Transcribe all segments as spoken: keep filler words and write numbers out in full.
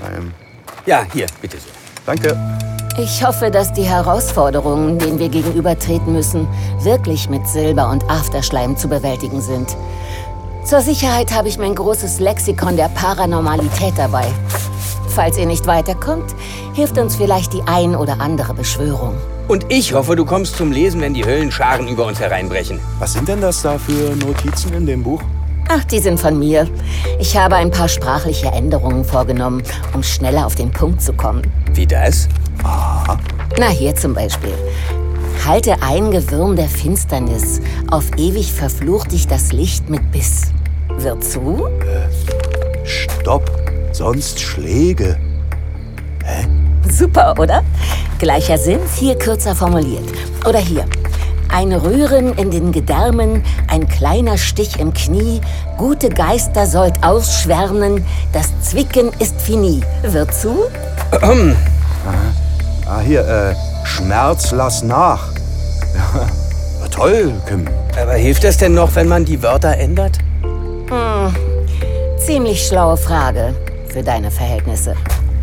Ähm, Ja, hier, bitte sehr. danke. Ich hoffe, dass die Herausforderungen, denen wir gegenübertreten müssen, wirklich mit Silber und Afterschleim zu bewältigen sind. Zur Sicherheit habe ich mein großes Lexikon der Paranormalität dabei. Falls ihr nicht weiterkommt, hilft uns vielleicht die ein oder andere Beschwörung. Und ich hoffe, du kommst zum Lesen, wenn die Höllenscharen über uns hereinbrechen. Was sind denn das da für Notizen in dem Buch? Ach, die sind von mir. Ich habe ein paar sprachliche Änderungen vorgenommen, um schneller auf den Punkt zu kommen. Wie das? Na, hier zum Beispiel. Halte ein Gewürm der Finsternis, auf ewig verflucht dich das Licht mit Biss. Wird zu? Stopp, sonst Schläge. Super, oder? Gleicher Sinn, viel kürzer formuliert. Oder hier. Ein Rühren in den Gedärmen, ein kleiner Stich im Knie, gute Geister sollt ausschwärmen, das Zwicken ist fini. Wird zu? Ah, hier, äh, Schmerz lass nach. Ja, toll, Kim. Aber hilft es denn noch, wenn man die Wörter ändert? Hm, ziemlich schlaue Frage für deine Verhältnisse.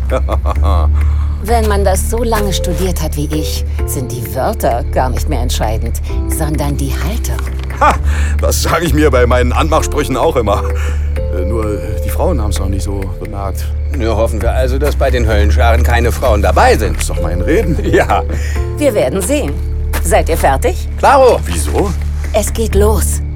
Wenn man das so lange studiert hat wie ich, sind die Wörter gar nicht mehr entscheidend, sondern die Haltung. Ha, das sage ich mir bei meinen Anmachsprüchen auch immer. Äh, nur die Frauen haben es noch nicht so bemerkt. Nur hoffen wir also, dass bei den Höllenscharen keine Frauen dabei sind. Das ist doch mein Reden. Ja. Wir werden sehen. Seid ihr fertig? Klaro. Wieso? Es geht los.